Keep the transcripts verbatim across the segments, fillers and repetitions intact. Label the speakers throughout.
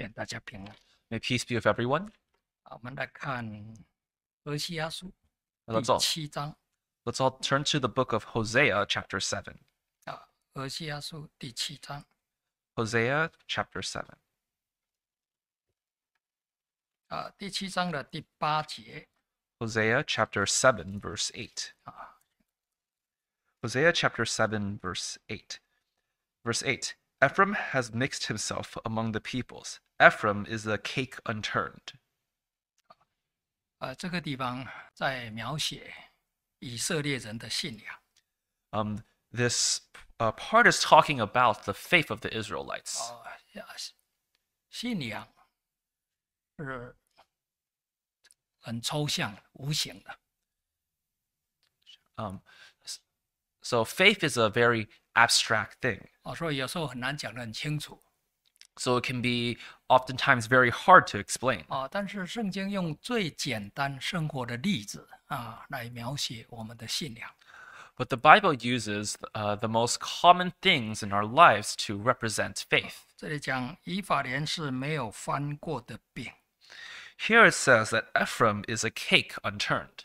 Speaker 1: 愿大家平安。
Speaker 2: May peace be with everyone.
Speaker 1: 好，我们来看何西阿书
Speaker 2: Let's
Speaker 1: 第
Speaker 2: all
Speaker 1: 七章
Speaker 2: let's all turn to the book of Hosea, chapter seven.
Speaker 1: 啊，何西阿书第七章
Speaker 2: Hosea, chapter seven.
Speaker 1: 啊，第七章的第八节
Speaker 2: Hosea, chapter seven, verse eight.
Speaker 1: 啊，
Speaker 2: Hosea, chapter seven, verse eight. Verse eight. Ephraim has mixed himself among the peoples. Ephraim is a cake unturned.
Speaker 1: 呃，这个地方在描写以色列人的信仰
Speaker 2: Um, this uh, part is talking about the faith of the Israelites.
Speaker 1: 哦，呀信仰是很抽象、无形的
Speaker 2: Um, s- so faith is a very abstract thing.
Speaker 1: 哦，所以有时候很难讲得很清楚
Speaker 2: So it can be oftentimes very hard to explain.
Speaker 1: 哦。但是圣经用最简单生活的例子啊来描写我们的信仰。
Speaker 2: But the Bible uses uh, the most common things in our lives to represent faith.
Speaker 1: 这里讲以法莲是没有翻过的饼
Speaker 2: Here it says that Ephraim is a cake unturned.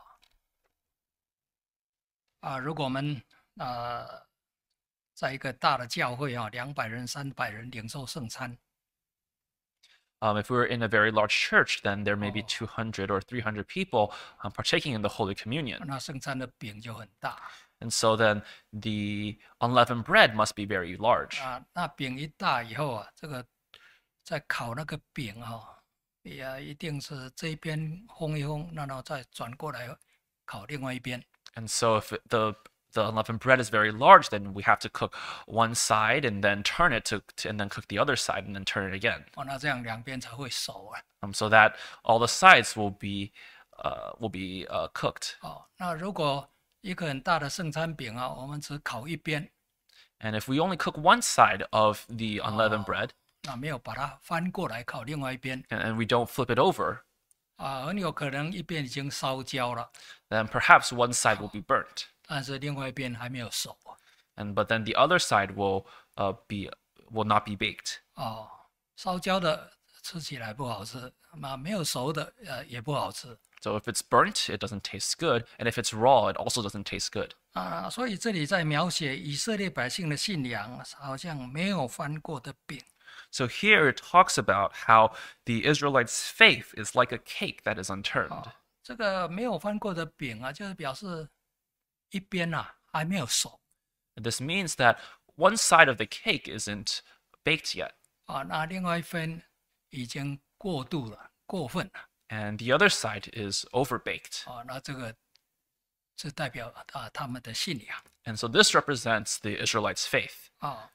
Speaker 1: 啊。如果我们呃在一个大的教会啊，两百人、三百人领受圣餐
Speaker 2: Um, if we were in a very large church, then there may be
Speaker 1: Oh.
Speaker 2: two hundred or three hundred people um, partaking in the Holy Communion.
Speaker 1: 那圣餐的饼就很大
Speaker 2: And so then the unleavened bread must be very large.
Speaker 1: 啊。那饼一大以后啊，这个在烤那个饼啊，也一定是这一边烘一烘，然后再转过来烤另外一边
Speaker 2: And so if it- the the unleavened bread is very large, then we have to cook one side and then turn it to, to and then cook the other side and then turn it again.
Speaker 1: 哦，那这样两边才会熟啊。
Speaker 2: Um, so that all the sides will be uh, will be uh, cooked.
Speaker 1: 哦，那如果一个很大的圣餐饼啊，我们只烤一边，
Speaker 2: And if we only cook one side of the unleavened
Speaker 1: Oh.
Speaker 2: bread
Speaker 1: 那没有把它翻过来烤另外一边
Speaker 2: and, and we don't flip it over,
Speaker 1: 啊，很有可能一边已经烧焦了，
Speaker 2: then perhaps one side will be burnt,
Speaker 1: 但是另外一边还没有熟啊。
Speaker 2: and but then the other side will uh, be will not be baked.
Speaker 1: 哦，烧焦的吃起来不好吃，那没有熟的呃也不好吃
Speaker 2: So if it's burnt, it doesn't taste good, and if it's raw, it also doesn't taste good.
Speaker 1: 啊。所以这里在描写以色列百姓的信仰，好像没有翻过的饼
Speaker 2: So here it talks about how the Israelites' faith is like a cake that is unturned.
Speaker 1: 啊。这个没有翻过的饼啊，就是表示一边啊还没有熟
Speaker 2: And this means that one side of the cake isn't baked yet,
Speaker 1: 啊，那另外一边已经过度了、过分了
Speaker 2: and the other side is overbaked.
Speaker 1: 啊。那这个是代表啊他们的信仰
Speaker 2: And so this represents the Israelites' faith.
Speaker 1: 啊。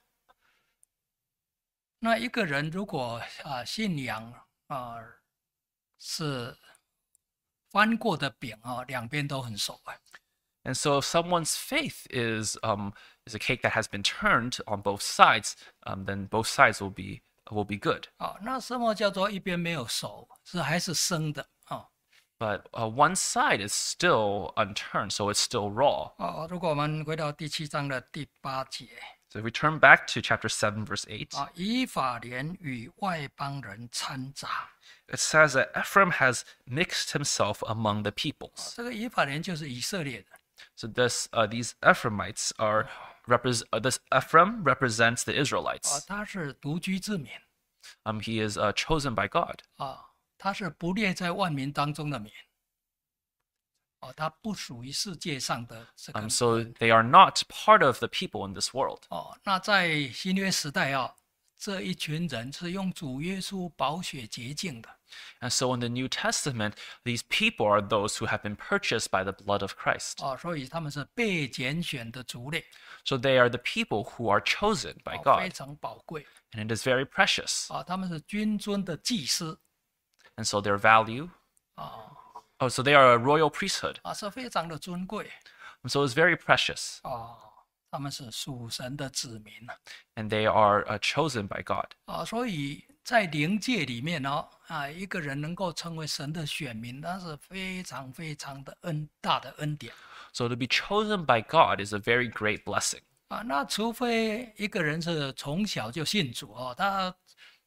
Speaker 1: 那一个人如果啊信仰啊是翻过的饼啊，两边都很熟啊
Speaker 2: And so if someone's faith is um, is a cake that has been turned on both sides, um, then both sides will be will be good.
Speaker 1: 啊。那什么叫做一边没有熟？是还是生的啊？
Speaker 2: But uh, one side is still unturned, so it's still raw.
Speaker 1: 哦，如果我们回到第七章的第八节
Speaker 2: So if we turn back to chapter seven, verse eight,
Speaker 1: 啊，以法莲与外邦人掺杂。
Speaker 2: it says that Ephraim has mixed himself among the peoples.
Speaker 1: 这个以法莲就是以色列的
Speaker 2: So this uh, these Ephraimites are repres- uh, this Ephraim represents the
Speaker 1: 啊，
Speaker 2: Israelites.
Speaker 1: 他是独居之民
Speaker 2: Um, he is uh, chosen by God.
Speaker 1: 啊，他是不列在万民当中的民。哦，他不属于世界上的这个
Speaker 2: Um, so they are not part of the people in this world.
Speaker 1: 哦。那在新约时代啊，这一群人是用主耶稣宝血洁净的
Speaker 2: And so in the New Testament, these people are those who have been purchased by the blood of Christ.
Speaker 1: 哦，所以他们是被拣选的族类，
Speaker 2: So they are the people who are chosen by
Speaker 1: 哦，非
Speaker 2: God,
Speaker 1: 常宝贵
Speaker 2: and it is very precious.
Speaker 1: 啊。他们是君尊的祭司
Speaker 2: And so their value,
Speaker 1: 啊
Speaker 2: oh, so they are a royal priesthood.
Speaker 1: 啊，是非常的尊贵
Speaker 2: And so it's very precious,
Speaker 1: 啊。他们是属神的子民啊。
Speaker 2: and they are uh, chosen by God.
Speaker 1: 啊，所以在灵界里面哦，啊，一个人能够成为神的选民，那是非常非常的恩大的恩典
Speaker 2: So to be chosen by God is a very great blessing.
Speaker 1: 啊。那除非一个人是从小就信主哦，他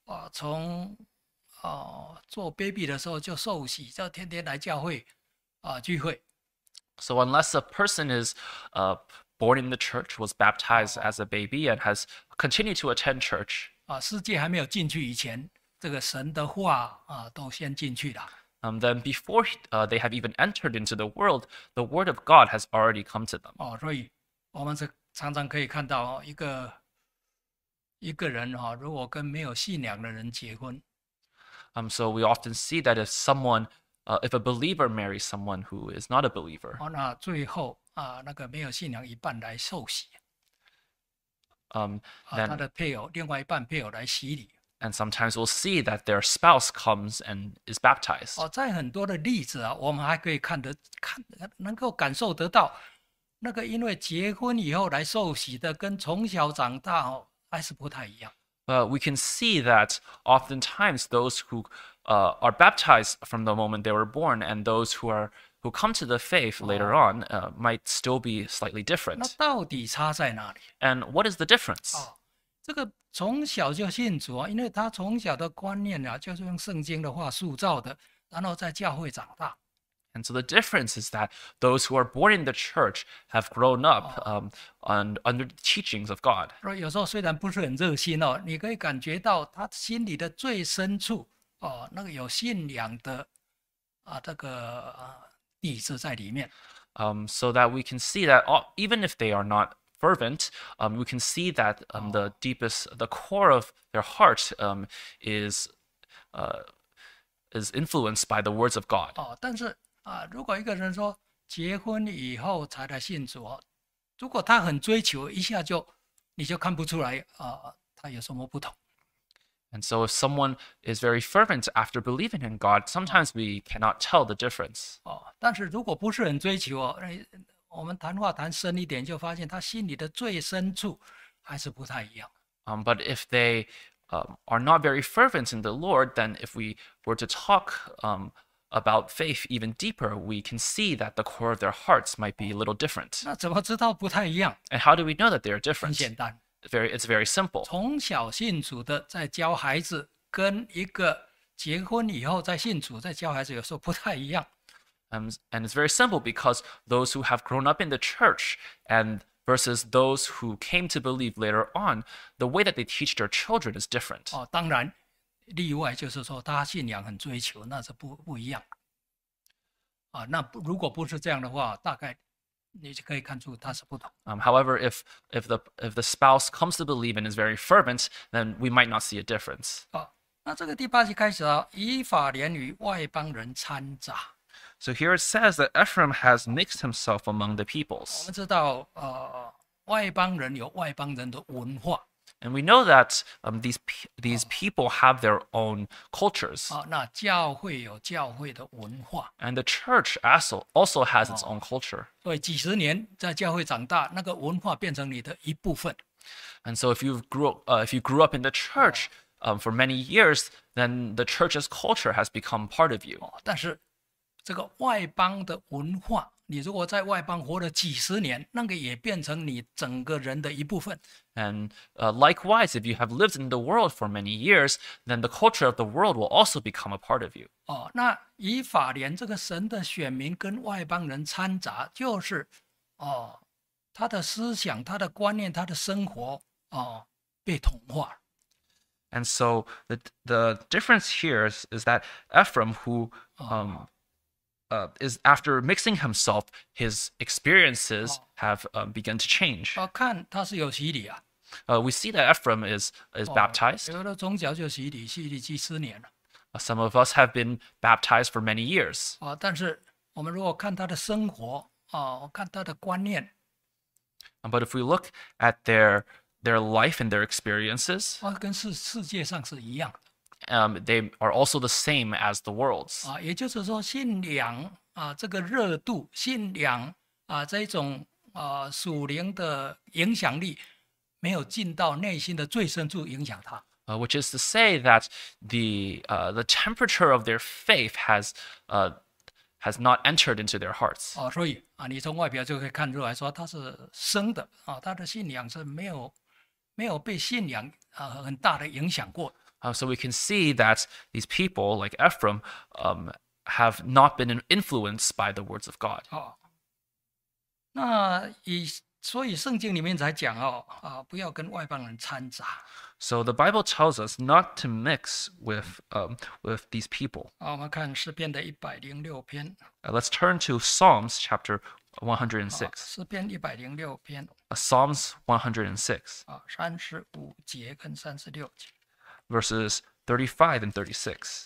Speaker 1: 啊，从啊做 baby 的时候就受洗，就天天来教会啊聚会。
Speaker 2: So unless a person is uh, born in the church, was baptized as a baby, and has continued to attend church,
Speaker 1: 啊，世界还没有进去以前，这个神的话啊都先进去了。
Speaker 2: um, then before uh, they have even entered into the world, the word of God has already come to them.
Speaker 1: 哦，所以我们是常常可以看到哦，一个一个人哈、如果跟没有信仰的人结婚，
Speaker 2: Um, so we often see that if someone, uh, if a believer marries someone who is not a believer,
Speaker 1: 哦，那最后啊那个没有信仰一半来受洗，
Speaker 2: um,
Speaker 1: 啊，他
Speaker 2: then
Speaker 1: 的配偶另外一半配偶来洗礼。
Speaker 2: and sometimes we'll see that their spouse comes and is baptized.
Speaker 1: 哦，在很多的例子啊，我们还可以看得看能够感受得到，那个因为结婚以后来受洗的，跟从小长大哦还是不太一样。
Speaker 2: But we can see that oftentimes those who uh, are baptized from the moment they were born and those who are who come to the faith later on uh, might still be slightly
Speaker 1: 那
Speaker 2: different.
Speaker 1: 到底差在哪里？
Speaker 2: And what is the difference?
Speaker 1: 哦，这个从小就信主啊，因为他从小的观念啊，就是用圣经的话塑造的，然后在教会长大。
Speaker 2: And so the difference is that those who are born in the church have grown up um, on, under the teachings of God.
Speaker 1: 所以有时候虽然不是很热心哦，你可以感觉到他心里的最深处哦，那个有信仰的啊这个啊底子在里面。
Speaker 2: Um, so that we can see that all, even if they are not fervent, um, we can see that um, the deepest, the core of their heart um, is uh, is influenced by the words of God.
Speaker 1: 哦，但是啊，如果一个人说结婚以后才来信主哦，如果他很追求，一下就你就看不出来啊，他有什么不同。
Speaker 2: And so if someone is very fervent after believing in God, sometimes we cannot tell the difference.
Speaker 1: 哦，但是如果不是很追求哦，哎，我们谈话谈深一点，就发现他心里的最深处还是不太一样。
Speaker 2: Um, but if they um, are not very fervent in the Lord, then if we were to talk um, about faith even deeper, we can see that the core of their hearts might be a little different.
Speaker 1: 那怎么知道不太一样？
Speaker 2: And how do we know that they are
Speaker 1: 很
Speaker 2: different?
Speaker 1: 简单，
Speaker 2: Very, it's very simple.
Speaker 1: 从小信主的在教孩子，跟一个结婚以后再信主再教孩子，有时候不太一样。
Speaker 2: Um, and it's very simple because those who have grown up in the church and versus those who came to believe later on, the way that they teach their children is different.
Speaker 1: 哦，当然例外就是说他信仰很追求，那是不不一样。啊，那不如果不是这样的话，大概你就可以看出它是不同。
Speaker 2: Um, however, if if the if the spouse comes to believe and is very fervent, then we might not see a difference.
Speaker 1: 啊，那这个第八节开始啊，以法莲与外邦人掺杂。
Speaker 2: So here it says that Ephraim has mixed himself among the
Speaker 1: 我
Speaker 2: peoples.
Speaker 1: 们知道，呃，外邦人有外邦人的文化
Speaker 2: And we know that um, these pe- these people have their own cultures,
Speaker 1: 啊，那教会有教会的文化，
Speaker 2: and the church also also has its own culture.
Speaker 1: 所以几十年在教会长大，那个文化变成你的一部分。
Speaker 2: And so if you grew uh, if you grew up in the church um, for many years, then the church's culture has become part of you.
Speaker 1: 哦，但是这个外邦的文化，你如果在外邦活了几十年，那个也变成你整个人的一部分。
Speaker 2: And uh, likewise, if you have lived in the world for many years, then the culture of the world will also become a part of you.
Speaker 1: 哦，那以法莲这个神的选民跟外邦人掺杂，就是哦，他的思想、他的观念、他的生活哦被同化了。
Speaker 2: And so the the difference here is, is that Ephraim, who um, uh, is after mixing himself, his experiences have um, begun to change.
Speaker 1: 啊，看他是有洗礼啊，
Speaker 2: Uh, we see that Ephraim is is
Speaker 1: 哦
Speaker 2: baptized.
Speaker 1: 有的从小就洗礼，洗礼几十年了
Speaker 2: Uh, some of us have been baptized for many years.
Speaker 1: 啊。但是我们如果看他的生活啊，看他的观念
Speaker 2: Um, But if we look at their their life and their experiences,
Speaker 1: 啊，跟世世界上是一样的
Speaker 2: um, they are also the same as the world's.
Speaker 1: 啊。也就是说，信仰啊这个热度，信仰啊这种啊属灵的影响力，没有进到内心的最深处影响他。
Speaker 2: Uh, which is to say that the uh, the temperature of their faith has uh, has not entered into their hearts.
Speaker 1: 哦，所以啊，你从外表就可以看出来说他是生的啊，他的信仰是没有没有被信仰啊很大的影响过的。
Speaker 2: Uh, so we can see that these people, like Ephraim, um, have not been influenced by the words of God.
Speaker 1: 哦，那以所以圣经里面才讲哦啊，不要跟外邦人掺杂。
Speaker 2: So the Bible tells us not to mix with um, with these people.
Speaker 1: 好，我们看诗篇的一百零六篇，
Speaker 2: Uh, let's turn to Psalms chapter one hundred
Speaker 1: 啊
Speaker 2: six.
Speaker 1: 诗篇一百零六篇
Speaker 2: Uh, Psalms one hundred six,
Speaker 1: 啊，三十五节跟三十六节。
Speaker 2: verses thirty-five and thirty-six.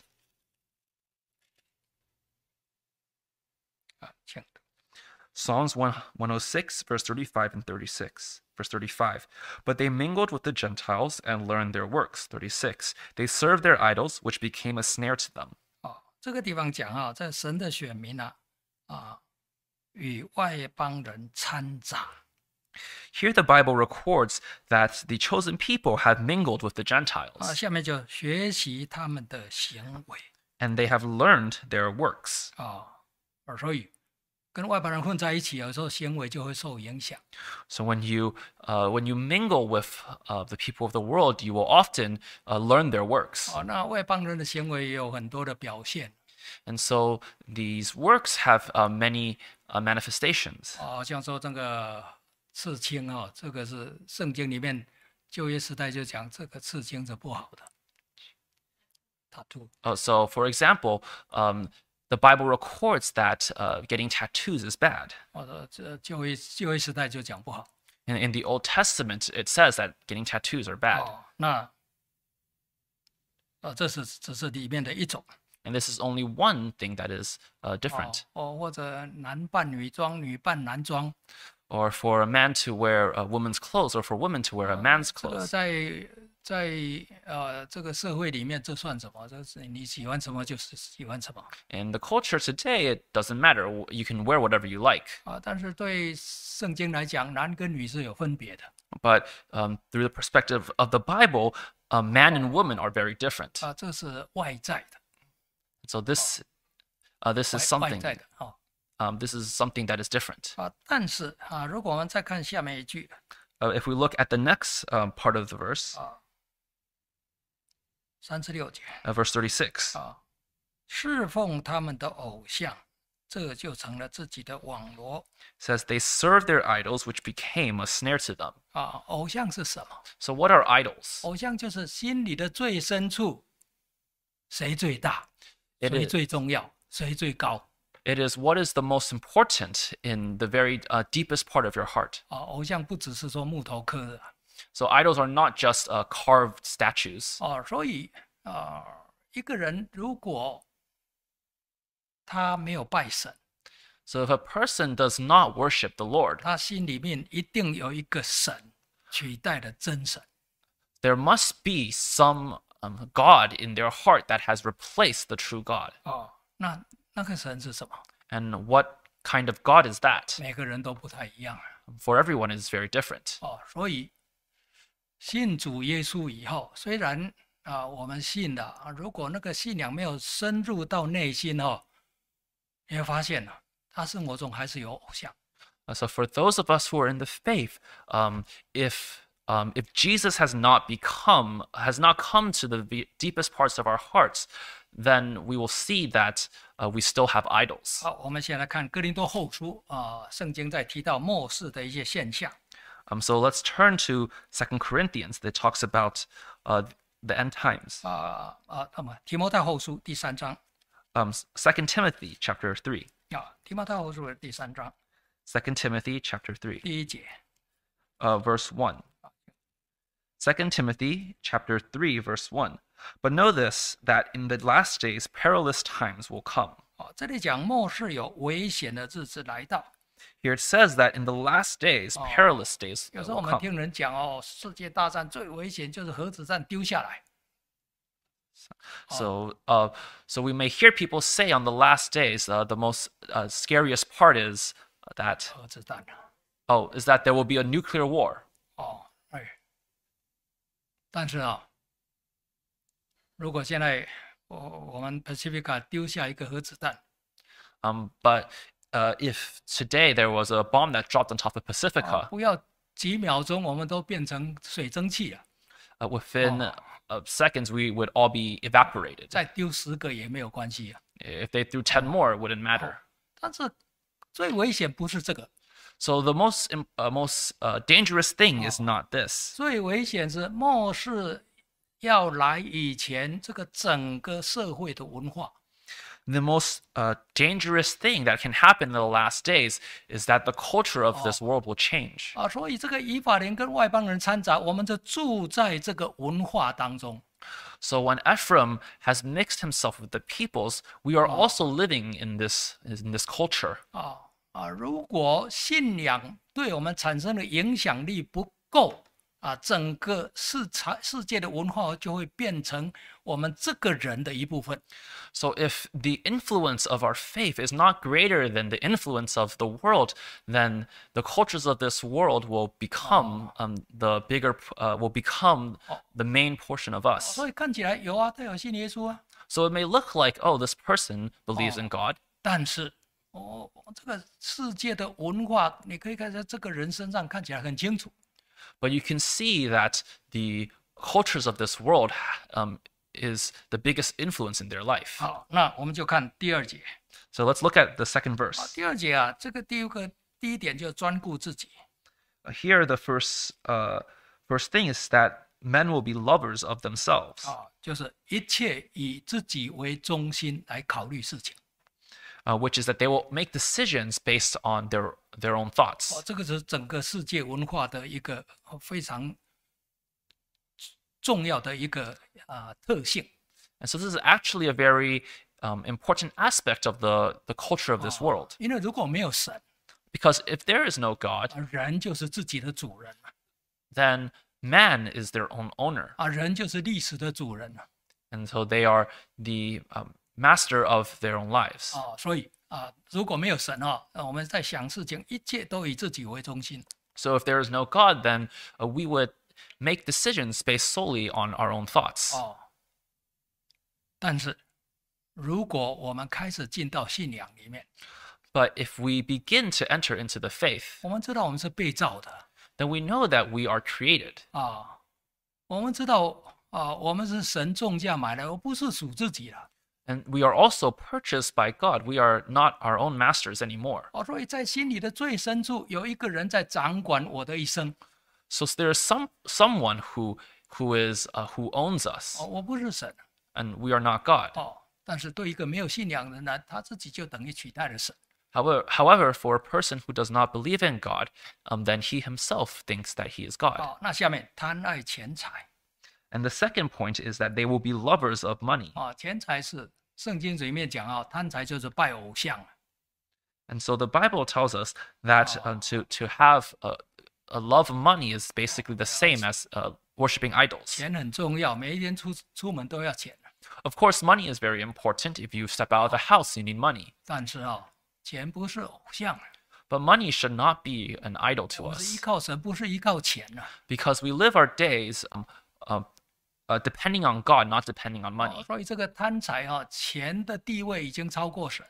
Speaker 1: 啊，请读。
Speaker 2: Psalms one, 106, verse thirty-five and thirty-six. Verse thirty-five. But they mingled with the Gentiles and learned their works. thirty-six. They served their idols, which became a snare to them.
Speaker 1: 哦，这个地方讲啊，在神的选民啊，啊，与外邦人掺杂。
Speaker 2: Here the Bible records that the chosen people have mingled with the
Speaker 1: 啊，
Speaker 2: Gentiles,
Speaker 1: 下面就学习他们的行为
Speaker 2: and they have learned their works.
Speaker 1: 啊，啊所以跟外邦人混在一起，有时候行为就会受影响。
Speaker 2: So when you uh, when you mingle with uh, the people of the world, you will often uh, learn their works.
Speaker 1: 哦，那外邦人的行为也有很多的表现
Speaker 2: And so these works have uh, many uh, manifestations.
Speaker 1: 啊，像说这个刺青啊，这个是圣经里面旧约时代就讲这个刺青是不好的。tattoo
Speaker 2: Uh, so, for example, um, the Bible records that uh, getting tattoos is bad.
Speaker 1: 或者这旧约旧约时代就讲不好。
Speaker 2: And in the Old Testament, it says that getting tattoos are bad.
Speaker 1: 哦，那呃，这是只是里面的一种。
Speaker 2: And this is only one thing that is uh,
Speaker 1: 哦
Speaker 2: different.
Speaker 1: 哦，或者男扮女装，女扮男装。
Speaker 2: Or for a man to wear a woman's clothes, or for women to wear a man's
Speaker 1: 这个
Speaker 2: clothes.
Speaker 1: 在在呃这个社会里面，这算什么？这是你喜欢什么就是喜欢什么
Speaker 2: In the culture today, it doesn't matter. You can wear whatever you like.
Speaker 1: 啊。但是对圣经来讲，男跟女是有分别的
Speaker 2: But um, through the perspective of the Bible, uh, man and woman are very different.
Speaker 1: 啊，这是外在的，
Speaker 2: So this, uh, this is
Speaker 1: 外外
Speaker 2: something.
Speaker 1: 在的啊
Speaker 2: Um, this is something that is different.
Speaker 1: 啊。但是啊，如果我们再看下面一句
Speaker 2: Uh, if we look at the next um, part of the verse,
Speaker 1: 啊，三十六节
Speaker 2: uh, verse thirty-six,
Speaker 1: 啊，侍奉他们的偶像，这就成了自己的网罗
Speaker 2: says they served their idols, which became a snare to them.
Speaker 1: 啊。偶像是什么？
Speaker 2: So what are idols?
Speaker 1: 偶像就是心里的最深处，谁最大，
Speaker 2: It
Speaker 1: 谁
Speaker 2: is,
Speaker 1: 最重要，谁最高
Speaker 2: it is what is the most important in the very uh, deepest part of your heart.
Speaker 1: 啊！偶像不只是说木头刻的
Speaker 2: So idols are not just uh, carved statues.
Speaker 1: 啊，所以啊，一个人如果他没有拜神，
Speaker 2: So if a person does not worship the Lord,
Speaker 1: 他心里面一定有一个神取代了真神
Speaker 2: there must be some um, God in their heart that has replaced the true God.
Speaker 1: 啊。那那个神是什么？
Speaker 2: And what kind of God is that?
Speaker 1: 每个人都不太一样
Speaker 2: For everyone, it is very different.
Speaker 1: 哦。所以信主耶稣以后，虽然啊我们信了啊，如果那个信仰没有深入到内心哦，你会发现呢、啊，他生活中还是有偶像。
Speaker 2: Uh, So for those of us who are in the faith, um, if um, if Jesus has not become has not come to the v- deepest parts of our hearts, then we will see that uh, we still have idols.
Speaker 1: 好，我们先来看哥林多后书啊，圣经在提到末世的一些现象
Speaker 2: Um, so let's turn to Second Corinthians that talks about uh, the end times.
Speaker 1: 啊啊，那么提摩太后书第三章
Speaker 2: Um, Second Timothy chapter three.
Speaker 1: 啊，提摩太后书的第三章
Speaker 2: Second Timothy chapter three,
Speaker 1: 第一节
Speaker 2: uh, verse one. Second Timothy chapter three, verse one. But know this, that in the last days perilous times will come.
Speaker 1: 哦，这里讲末世有危险的日子来到。
Speaker 2: Here it says that in the last days,
Speaker 1: Oh.
Speaker 2: perilous days
Speaker 1: 有时候我
Speaker 2: will
Speaker 1: 们
Speaker 2: come.
Speaker 1: 听人讲哦，世界大战最危险就是核子弹丢下来。
Speaker 2: So, uh, so we may hear people say on the last days, uh, the most uh, scariest part is that
Speaker 1: 核子弹啊
Speaker 2: oh, is that there will be a nuclear war.
Speaker 1: 哦，哎，但是啊、如果现在我我们 Pacifica 丢下一个核子弹，
Speaker 2: Um, but uh, if today there was a bomb that dropped on top of
Speaker 1: 啊
Speaker 2: Pacifica,
Speaker 1: 不要几秒钟，我们都变成水蒸气了。
Speaker 2: uh, within uh, seconds we would all be evaporated.
Speaker 1: 再丢十个也没有关系啊。
Speaker 2: If they threw ten more, it wouldn't matter.
Speaker 1: 但是最危险不是这个，
Speaker 2: So the most im- uh, most uh, dangerous thing is not this.
Speaker 1: 最危险是末世要来以前，这个整个社会的文化
Speaker 2: The most uh, dangerous thing that can happen in the last days is that the culture of this world will change.
Speaker 1: 啊，所以这个以法莲跟外邦人掺杂，我们就住在这个文化当中。
Speaker 2: So when Ephraim has mixed himself with the peoples, we are also living in this in this culture.
Speaker 1: 啊啊，如果信仰对我们产生的影响力不够啊，整个世界世界的文化就会变成我们这个人的一部分。
Speaker 2: So if the influence of our faith is not greater than the influence of the world, then the cultures of this world will become um, the bigger, uh, will become the main portion of us.
Speaker 1: 所以看起来有啊，他有信耶稣啊，
Speaker 2: So it may look like, oh, this person believes in God,
Speaker 1: 但是哦，这个世界的文化，你可以看在这个人身上看起来很清楚。
Speaker 2: but you can see that the cultures of this world um, is the biggest influence in their life.
Speaker 1: 好，那我们就看第二节。
Speaker 2: So let's look at the second
Speaker 1: 啊，
Speaker 2: verse.
Speaker 1: 第二节啊，这个第一个第一点就专顾自己。
Speaker 2: Here, the first uh, first thing is that men will be lovers of themselves,
Speaker 1: 啊，就是一切以自己为中心来考虑事情。
Speaker 2: uh, which is that they will make decisions based on their their own
Speaker 1: 哦
Speaker 2: thoughts. ，
Speaker 1: 这个是整个世界文化的一个呃非常重要的一个啊、特性。
Speaker 2: And so this is actually a very um, important aspect of the the culture of this world.
Speaker 1: 因为如果没有神，
Speaker 2: Because if there is no God,
Speaker 1: 啊人就是自己的主人了
Speaker 2: then man is their own owner.
Speaker 1: 啊，人就是历史的主人了
Speaker 2: And so they are the um, master of their own lives.
Speaker 1: 啊，所以啊，如果没有神啊，那我们在想事情，一切都以自己为中心。
Speaker 2: So if there is no God, then uh, we would make decisions based solely on our own thoughts.
Speaker 1: 哦，但是如果我们开始进到信仰里面，
Speaker 2: But if we begin to enter into the faith,
Speaker 1: 我们知道我们是被造的
Speaker 2: then we know that we are created.
Speaker 1: 啊，我们知道啊，我们是神重价买来，而不是属自己了。
Speaker 2: And we are also purchased by God. We are not our own masters anymore.
Speaker 1: 哦，所以在心里的最深处有一个人在掌管我的一生。
Speaker 2: So there is some someone who who is uh, who owns us,
Speaker 1: 哦，我不是神
Speaker 2: and we are not God.
Speaker 1: 哦，但是对一个没有信仰的人呢，他自己就等于取代了神。
Speaker 2: However, however, for a person who does not believe in God, um, then he himself thinks that he is God.
Speaker 1: 哦，那下面贪爱钱财
Speaker 2: And the second point is that they will be lovers of money.
Speaker 1: 啊，钱财是圣经里面讲啊，贪财就是拜偶像。
Speaker 2: And so the Bible tells us that uh, to to have a, a love of money is basically the same as uh, worshiping idols.
Speaker 1: 钱很重要，每一天出出门都要钱。
Speaker 2: Of course, money is very important. If you step out of the house, you need money.
Speaker 1: 但是啊，钱不是偶像，
Speaker 2: But money should not be an idol to
Speaker 1: 我是依
Speaker 2: us
Speaker 1: 靠神，不是依靠钱啊。
Speaker 2: because we live our days um, uh, uh, depending on God, not depending on
Speaker 1: 哦
Speaker 2: money.
Speaker 1: 所以这个贪财啊，钱的地位已经超过神。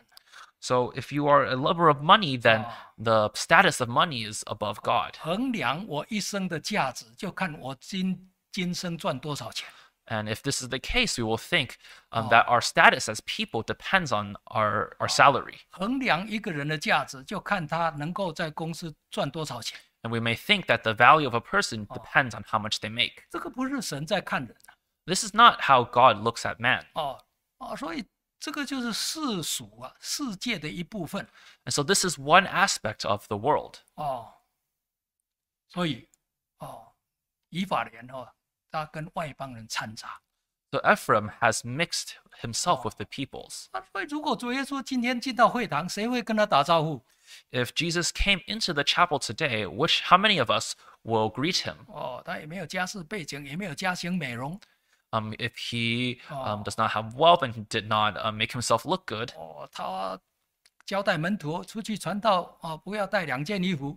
Speaker 2: So if you are a lover of money, then the status of money is above God.
Speaker 1: 衡量我一生的价值，就看我今今生赚多少钱。
Speaker 2: And if this is the case, we will think um, that our status as people depends on our, our salary.
Speaker 1: 衡量一个人的价值，就看他能够在公司赚多少钱。
Speaker 2: And we may think that the value of a person depends on how much they make.
Speaker 1: 这个不是神在看人啊。
Speaker 2: This is not how God looks at man.
Speaker 1: 哦哦，所以这个就是世俗啊，世界的一部分
Speaker 2: And so this is one aspect of the world.
Speaker 1: 哦。所以哦，以法莲哦，他跟外邦人掺杂。
Speaker 2: So Ephraim has mixed himself with the peoples.
Speaker 1: 那所以如果主耶稣今天进到会堂，谁会跟他打招呼？
Speaker 2: If Jesus came into the chapel today, which how many of us will greet him?
Speaker 1: 哦，他也没有家世背景，也没有家庭美容。
Speaker 2: Um, if he um, does not have wealth and he did not uh, make himself look good,
Speaker 1: 哦，他交代门徒出去传道哦，不要带两件衣服。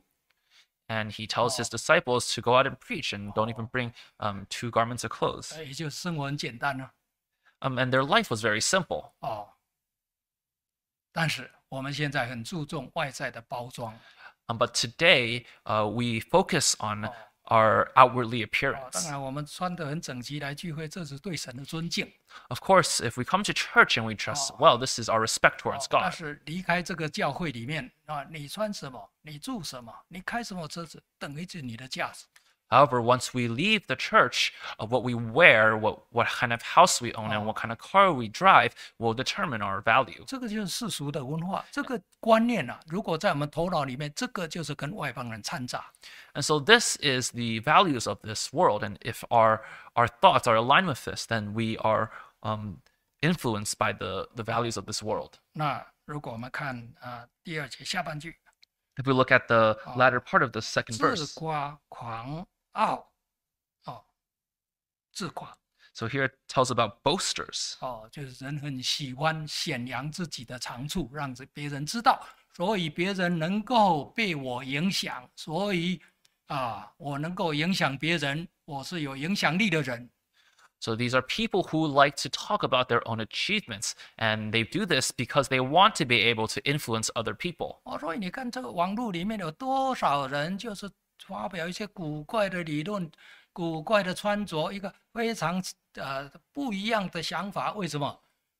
Speaker 2: and he tells his disciples to go out and preach and don't even bring um, two garments of clothes.
Speaker 1: 也就生活很简单了。
Speaker 2: Um, and their life was very simple.
Speaker 1: 哦，但是我们现在很注重外在的包装。
Speaker 2: Um, but today, uh, we focus on our outwardly
Speaker 1: 哦，当
Speaker 2: appearance.
Speaker 1: 然我们穿得很整齐来聚会，这是对神的尊敬。
Speaker 2: Of course, if we come to church and we dress
Speaker 1: Oh.
Speaker 2: well, this is our respect
Speaker 1: 哦
Speaker 2: towards，
Speaker 1: 但
Speaker 2: God.
Speaker 1: 是离开这个教会里面啊，你穿什么，你住什么，你开什么车子，等于是你的价值。
Speaker 2: However, once we leave the church, uh, what we wear, what, what kind of house we own, and what kind of car we drive will determine our value.
Speaker 1: 这个就是世俗的文化，这个观念啊，如果在我们头脑里面，这个就是跟外邦人掺杂。
Speaker 2: And so this is the values of this world. And if our, our thoughts are aligned with this, then we are um, influenced by the, the values of this world.
Speaker 1: 那如果我们看啊、呃第二节下半句，
Speaker 2: If we look at the latter part of the second
Speaker 1: 自
Speaker 2: verse,
Speaker 1: 夸狂傲，哦，自夸。
Speaker 2: so here it tells about boasters.
Speaker 1: 哦，就是人很喜欢显扬自己的长处，让别人知道，所以别人能够被我影响，所以啊，我能够影响别人，我是有影响力的人。
Speaker 2: So these are people who like to talk about their own achievements, and they do this because they want to be able to influence other people.
Speaker 1: 哦，所以你看这个网络里面有多少人就是发表一些古怪的理论、古怪的穿着，一个非常呃不一样的想法，为什么？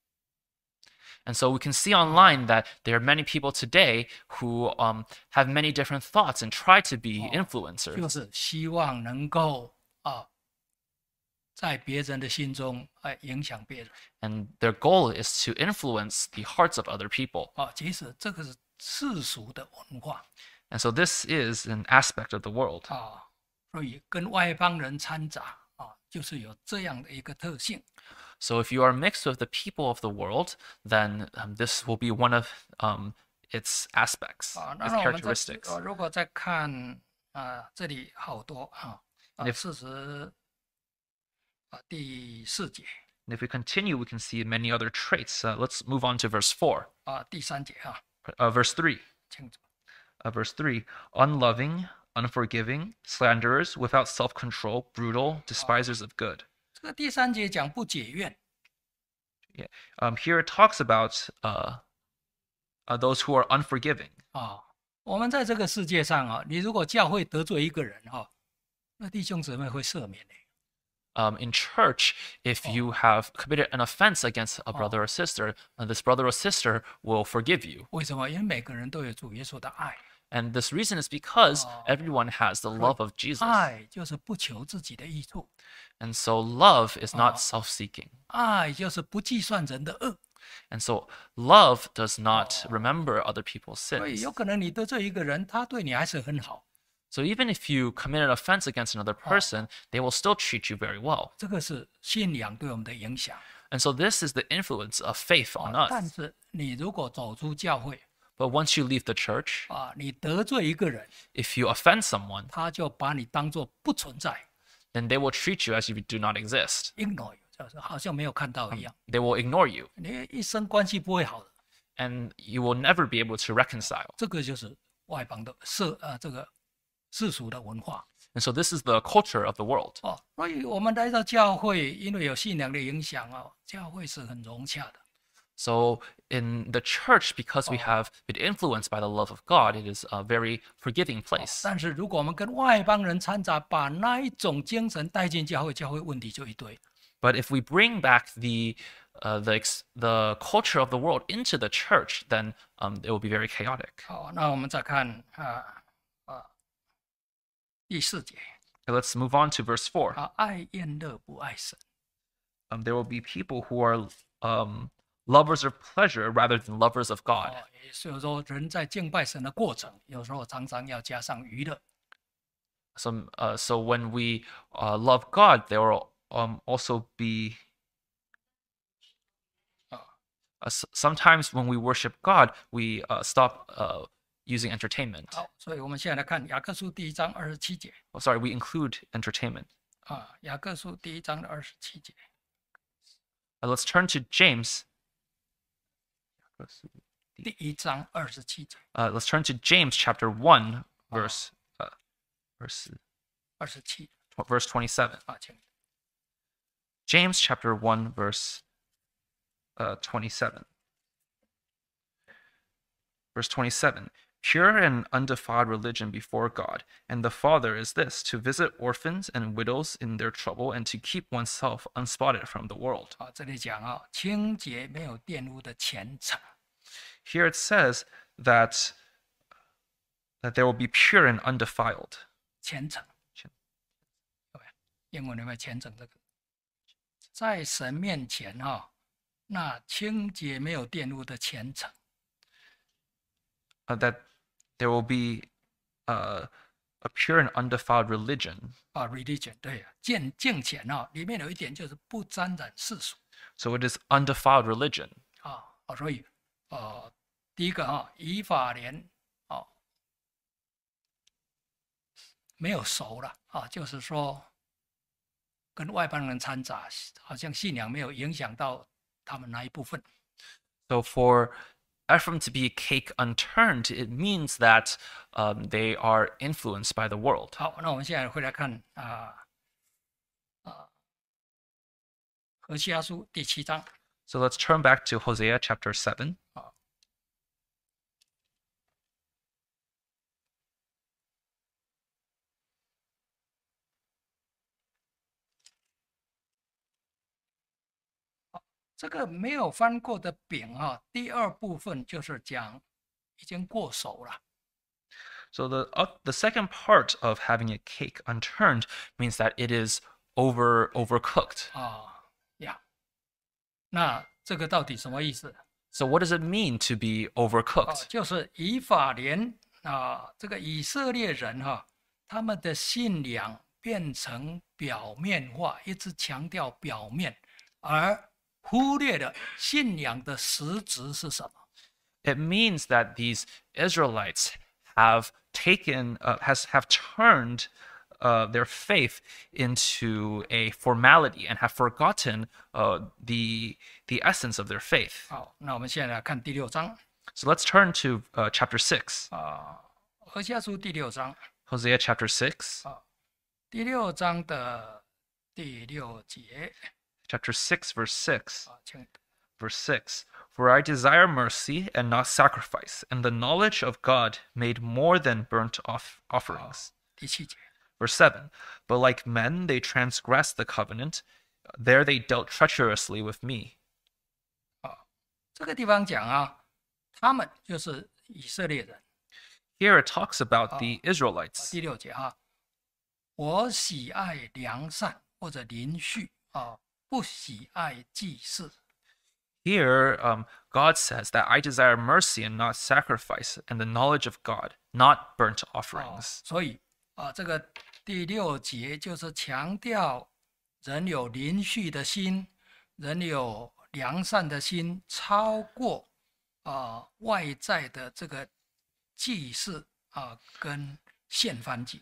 Speaker 2: And so we can see online that there are many people today who um, have many different thoughts and try to be
Speaker 1: 就
Speaker 2: influencers.
Speaker 1: 是希望能够啊，在别人的心中哎影响别人。
Speaker 2: And their goal is to influence the hearts of other people.
Speaker 1: 啊，其实这个是世俗的文化
Speaker 2: And so this is an aspect of the world.
Speaker 1: 啊，所以跟外邦人掺杂啊，就是有这样的一个特性。
Speaker 2: So if you are mixed with the people of the world, then um, this will be one of um, its aspects,
Speaker 1: 啊，那
Speaker 2: its
Speaker 1: 么我们再
Speaker 2: characteristics.
Speaker 1: 呃如果再看啊，这里好多啊，啊
Speaker 2: If-
Speaker 1: 四十啊第四节
Speaker 2: And if we continue, we can see many other traits. Uh, let's move on to verse four.
Speaker 1: 啊第三节啊，
Speaker 2: Uh, verse three.
Speaker 1: 清楚
Speaker 2: Uh, verse three. Unloving, unforgiving, slanderers, without self-control, brutal, despisers of good.
Speaker 1: 这个第三节讲不解怨
Speaker 2: Um, here it talks about uh, uh, those who are unforgiving.
Speaker 1: 啊。我们在这个世界上啊，你如果教会得罪一个人哈、那弟兄姊妹会赦免的。
Speaker 2: Um, in church, if you have committed an offense against a brother or sister, uh, this brother or sister will forgive you.
Speaker 1: 为什么？因为每个人都有主耶稣的爱，
Speaker 2: And this reason is because everyone has the love of Jesus.
Speaker 1: 爱就是不求自己的益处，
Speaker 2: And so love is not self-seeking.
Speaker 1: 爱就是不计算人的恶。
Speaker 2: And so love does not remember other people's
Speaker 1: 所以
Speaker 2: sins.
Speaker 1: 有可能你得罪一个人，他对你还是很好，
Speaker 2: So even if you commit an offense against another person, they will still treat you very well.
Speaker 1: 这个是信仰对我们的影响。
Speaker 2: And so this is the influence of faith on
Speaker 1: 但
Speaker 2: us.
Speaker 1: 是你如果走出教会
Speaker 2: But once you leave the church,
Speaker 1: 啊，你得罪一个人，
Speaker 2: if you offend someone,
Speaker 1: 他就把你当做不存在
Speaker 2: then they will treat you as if you do not exist.
Speaker 1: ，ignore you，就是好像没有看到一样，
Speaker 2: They will ignore you,
Speaker 1: 你一生关系不会好的。
Speaker 2: and you will never be able to reconcile.
Speaker 1: 这个就是外邦的世呃这个世俗的文化
Speaker 2: And so this is the culture of the world.
Speaker 1: 哦。所以我们来到教会，因为有信仰的影响哦，教会是很融洽的。
Speaker 2: So in the church, because we have been influenced by the love of God, it is a very forgiving place.
Speaker 1: 但是如果我们跟外邦人掺杂，把那一种精神带进教会，教会问题就一堆。
Speaker 2: But if we bring back the uh, the ex- the culture of the world into the church, then um, it will be very chaotic.
Speaker 1: 好，那我们再看啊啊第四节
Speaker 2: Okay, let's move on to verse four.
Speaker 1: 啊，爱厌乐不爱神
Speaker 2: Um, there will be people who are um, lovers of pleasure rather than lovers of God.
Speaker 1: 哦，也就是说人在敬拜神的过程，有时候常常要加上娱乐
Speaker 2: So, uh, so when we uh, love God, there will um, also be. Uh, s- sometimes when we worship God, we uh, stop uh, using entertainment.
Speaker 1: 好，所以我们现在来看雅各书第一章二十七节
Speaker 2: Oh, sorry, we include entertainment.
Speaker 1: 啊，雅各书第一章的二十七节
Speaker 2: Uh, let's turn to James.
Speaker 1: 第一章二十七节
Speaker 2: Uh, let's turn to James chapter one, verse uh, verse
Speaker 1: 二十七
Speaker 2: verse twenty-seven.
Speaker 1: 啊，请
Speaker 2: James chapter one, verse uh, twenty-seven. Verse twenty-seven. pure and undefiled religion before God and the Father is this, to visit orphans and widows in their trouble and to keep oneself unspotted from the world.
Speaker 1: 啊，这里讲啊，清洁没有玷污的虔诚。
Speaker 2: Here it says that, that there will be pure and undefiled.
Speaker 1: 虔诚，对，英文有没有虔诚这个？在神面前哈、哦，那清洁没有玷污的虔诚。
Speaker 2: Uh, that there will be uh, a pure and undefiled religion.
Speaker 1: 啊 ，religion 对啊，敬敬虔啊，里面有一点就是不沾染世俗
Speaker 2: So it is undefiled religion.
Speaker 1: 啊啊，所以呃，第一个啊，以法莲啊没有熟了啊，就是说跟外邦人掺杂，好像信仰没有影响到他们那一部分。
Speaker 2: So for Ephraim to be a cake unturned, it means that um, they are influenced by the world.
Speaker 1: 好，那我们现在回来看啊啊，何西阿书第七章。
Speaker 2: So let's turn back to Hosea chapter seven.
Speaker 1: 这个没有翻过的饼啊，第二部分就是讲已经过熟了。
Speaker 2: So the uh, the second part of having a cake unturned means that it is over overcooked.
Speaker 1: 啊呀，那这个到底什么意思？
Speaker 2: So what does it mean to be
Speaker 1: 啊，
Speaker 2: overcooked?
Speaker 1: 就是以法莲啊，这个以色列人哈、他们的信仰变成表面化，一直强调表面，而忽略了信仰的实质是什么。
Speaker 2: It means that these Israelites have taken uh, has have turned uh, their faith into a formality and have forgotten uh, the the essence of their faith.
Speaker 1: 好，那我们现在来看第六章
Speaker 2: So let's turn to uh, chapter six,
Speaker 1: 啊，何西阿书第六章
Speaker 2: Hosea chapter six,
Speaker 1: 啊，第六章的第六节
Speaker 2: chapter six, verse six,
Speaker 1: 啊，请
Speaker 2: verse six. For I desire mercy and not sacrifice, and the knowledge of God made more than burnt off offerings.
Speaker 1: 第七节
Speaker 2: Verse seven. But like men, they transgressed the covenant. There they dealt treacherously with me.
Speaker 1: 这个地方讲啊，他们就是以色列人。
Speaker 2: Here it talks about the Israelites.
Speaker 1: 第六节哈，我喜爱良善或者邻续啊，不喜爱祭祀。
Speaker 2: Here, um, God says that I desire mercy and not sacrifice, and the knowledge of God, not burnt
Speaker 1: 哦
Speaker 2: offerings.
Speaker 1: 所以啊，这个第六节就是强调人有邻续的心，人有良善的心，超过啊外在的这个祭祀啊跟献燔祭。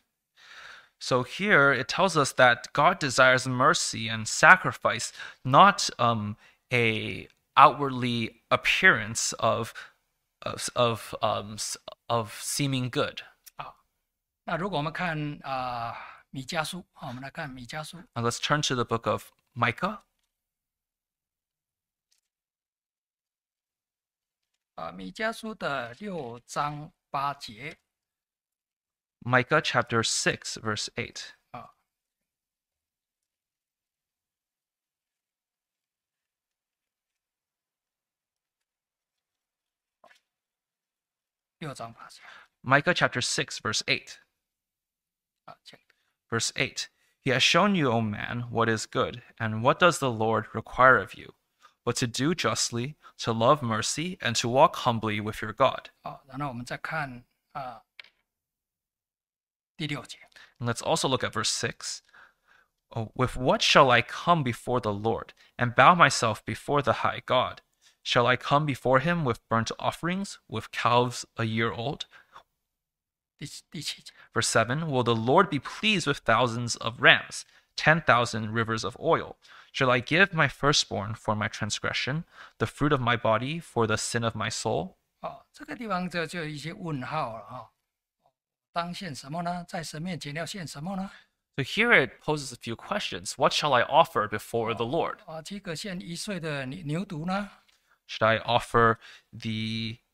Speaker 2: So here it tells us that God desires mercy and sacrifice, not um, a outwardly appearance of of of um, s- of seeming good.
Speaker 1: 那如果我们看啊米迦书，好，我们来看米迦书
Speaker 2: Now let's turn to the book of Micah,
Speaker 1: 啊，米迦书的六章八节
Speaker 2: Micah chapter six, verse eight.
Speaker 1: 啊。六章八节
Speaker 2: Micah chapter six, verse eight.
Speaker 1: 啊，请
Speaker 2: Verse eight. He has shown you, O man, what is good, and what does the Lord require of you? But to do justly, to love mercy, and to walk humbly with your God.
Speaker 1: 好，然后我们再看啊第六节
Speaker 2: And let's also look at verse six. Oh, with what shall I come before the Lord, and bow myself before the high God? Shall I come before him with burnt offerings, with calves a year old?
Speaker 1: 第第七节
Speaker 2: Verse seven. Will the Lord be pleased with thousands of rams, ten thousand rivers of oil? Shall I give my firstborn for my transgression, the fruit of my body for the sin of my soul?
Speaker 1: 哦，这个地方就就有一些问号了哈、当献什么呢？在神面前要献什么呢？
Speaker 2: So here it poses a few questions. What shall I offer before the Lord?
Speaker 1: 啊，这个献一岁的牛牛犊呢？
Speaker 2: Should I offer the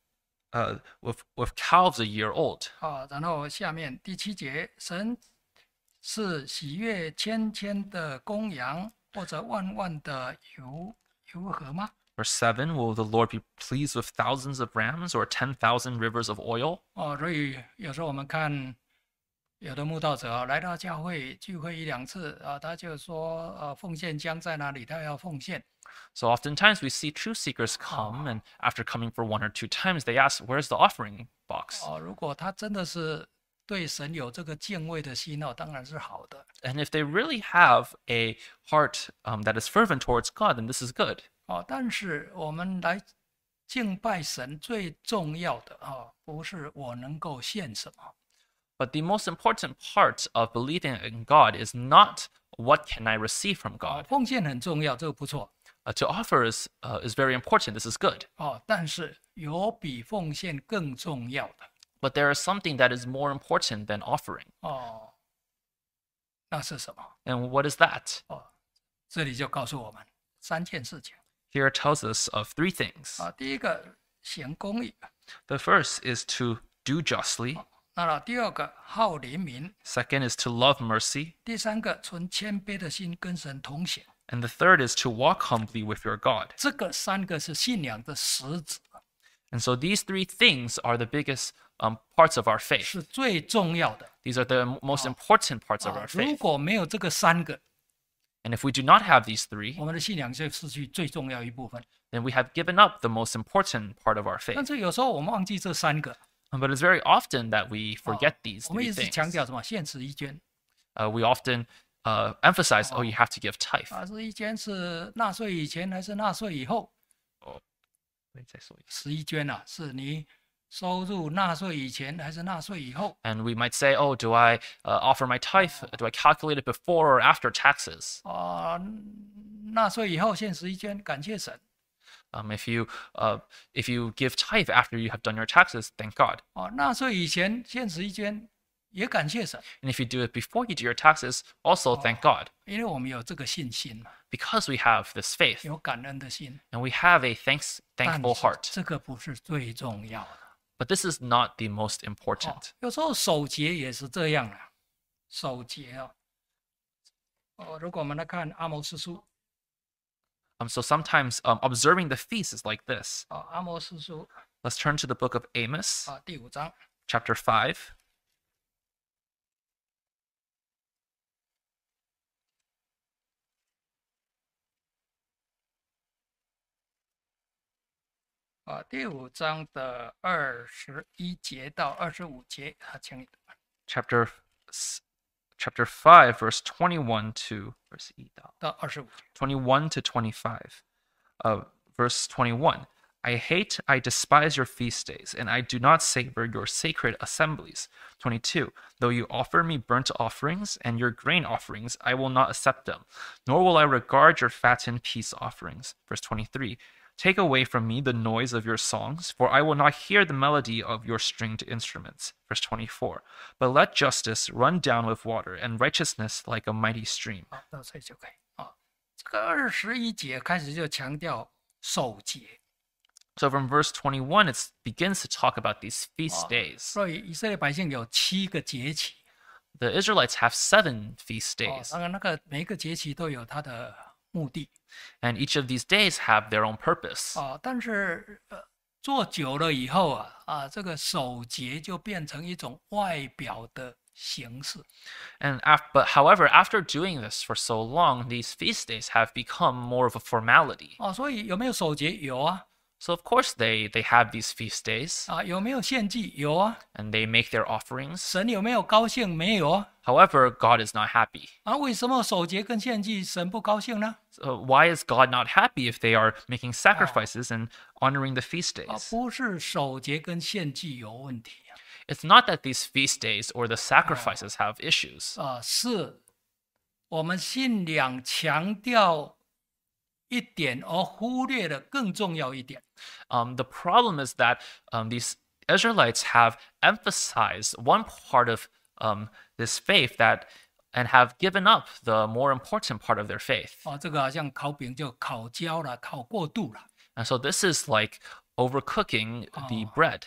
Speaker 2: uh, with with calves a year old.
Speaker 1: 啊，然后下面第七节，神是喜悦千千的公羊，或者万万的油油河吗？
Speaker 2: Verse seven, will the Lord be pleased with thousands of rams or ten thousand rivers of oil?
Speaker 1: 哦，所以有时候我们看有的慕道者啊，来到教会聚会一两次啊，他就说呃奉献箱在哪里，他要奉献。
Speaker 2: So oftentimes we see truth seekers come, and after coming for one or two times, they ask, "Where's the offering box?"
Speaker 1: 哦，如果他真的是对神有这个敬畏的心哦，当然是好的。
Speaker 2: And if they really have a heart um, that is fervent towards God, then this is good.
Speaker 1: 哦，但是我们来敬拜神最重要的啊，不是我能够献什么，
Speaker 2: But the most important part of believing in God is not what can I receive from
Speaker 1: 啊，
Speaker 2: God.
Speaker 1: 奉献很重要，这个不错
Speaker 2: Uh, to offer is uh, is very important. This is good.
Speaker 1: 哦，但是有比奉献更重要的
Speaker 2: But there is something that is more important than offering.
Speaker 1: 哦，那是什么？
Speaker 2: And what is that?
Speaker 1: 哦，这里就告诉我们三件事情
Speaker 2: Here it tells us of three things.
Speaker 1: 啊。第一个行公义，
Speaker 2: The first is to do justly.
Speaker 1: 那么第二个好怜悯，
Speaker 2: Second is to love mercy.
Speaker 1: 第三个存谦卑的心跟神同行。
Speaker 2: And the third is to walk humbly with your God.
Speaker 1: 这个三个是信仰的实质，
Speaker 2: And so these three things are the biggest um, parts of our faith.
Speaker 1: 是最重要的
Speaker 2: These are the m- most important parts of
Speaker 1: 啊
Speaker 2: our。
Speaker 1: 如
Speaker 2: faith.
Speaker 1: 果没有这个三个，
Speaker 2: And if we do not have these three,
Speaker 1: 我们的信仰就失去最重要一部分。
Speaker 2: then we have given up the most important part of our
Speaker 1: 但
Speaker 2: faith.
Speaker 1: 是有时候我们忘记这三个，
Speaker 2: But it's very often that we forget these
Speaker 1: 我们
Speaker 2: three
Speaker 1: 一直强
Speaker 2: things.
Speaker 1: 调什么现实一捐
Speaker 2: Uh, we often uh, emphasize, oh, you have to give tithe.
Speaker 1: 啊，是一捐是纳税以前还是纳税以后？十一捐啊，是你收入纳税以前还是纳税以后？
Speaker 2: And we might say, oh, do I uh, offer my tithe? Do I calculate it before or after taxes?
Speaker 1: 啊，纳税以后献十一捐，感谢神
Speaker 2: Um, if you uh, if you give tithe after you have done your taxes, thank God.
Speaker 1: 啊，纳税以前献十一捐也感谢神，
Speaker 2: And if you do it before you do your taxes, also thank God,
Speaker 1: 因为我们有这个信心嘛，
Speaker 2: because we have this faith
Speaker 1: 有感恩的心。
Speaker 2: and we have a thanks
Speaker 1: 但
Speaker 2: thankful
Speaker 1: 是
Speaker 2: heart.
Speaker 1: 这个不是最重要的。
Speaker 2: But this is not the most
Speaker 1: 哦
Speaker 2: important.
Speaker 1: 有时候守节也是这样啊，守节啊。哦，如果我们来看阿摩斯书
Speaker 2: Um, so sometimes um, observing the feast is like this.
Speaker 1: 啊，阿摩斯书
Speaker 2: Let's turn to the book of Amos,
Speaker 1: 啊第五章
Speaker 2: chapter five.
Speaker 1: 啊第五章的二十一节到二十五节啊，请你读
Speaker 2: Chapter s- chapter five, verse twenty-one to verse
Speaker 1: 到二十五节。
Speaker 2: twenty-one to twenty-five. Uh, verse twenty-one. I hate, I despise your feast days, and I do not savor your sacred assemblies. twenty-two. Though you offer me burnt offerings and your grain offerings, I will not accept them, nor will I regard your fattened peace offerings. Verse twenty-three. Take away from me the noise of your songs, for I will not hear the melody of your stringed instruments. Verse twenty-four. But let justice run down with water, and righteousness like a mighty stream.
Speaker 1: 好，到这里就可以啊。这个二十一节开始就强调守节，
Speaker 2: So from verse twenty-one, it begins to talk about these feast
Speaker 1: 啊
Speaker 2: days.
Speaker 1: 所以以色列百姓有七个节期，
Speaker 2: The Israelites have seven feast
Speaker 1: 哦，
Speaker 2: days,
Speaker 1: 当然那个每一个节期都有它的目的
Speaker 2: and each of these days have their own purpose.
Speaker 1: 啊，但是呃做久了以后啊啊，这个守节就变成一种外表的形式
Speaker 2: And af- but however, after doing this for so long, these feast days have become more of a formality.
Speaker 1: 啊，所以有没有守节？有啊，
Speaker 2: So of course they they have these feast days,
Speaker 1: 啊有没有献祭？有啊，
Speaker 2: and they make their offerings.
Speaker 1: 神有没有高兴？没有啊，
Speaker 2: However, God is not happy.
Speaker 1: 啊为什么守节跟献祭神不高兴呢？
Speaker 2: So why is God not happy if they are making sacrifices and honoring the feast
Speaker 1: 啊
Speaker 2: days?
Speaker 1: 不是守节跟献祭有问题啊。
Speaker 2: It's not that these feast days or the sacrifices have issues.
Speaker 1: 啊，是我们信仰强调一点，而忽略了更重要一点。
Speaker 2: Um, the problem is that um, these Israelites have emphasized one part of um, this faith that and have given up the more important part of their faith.
Speaker 1: 啊，这个好像烤饼就烤焦了，烤过度了。
Speaker 2: And so this is like overcooking the bread.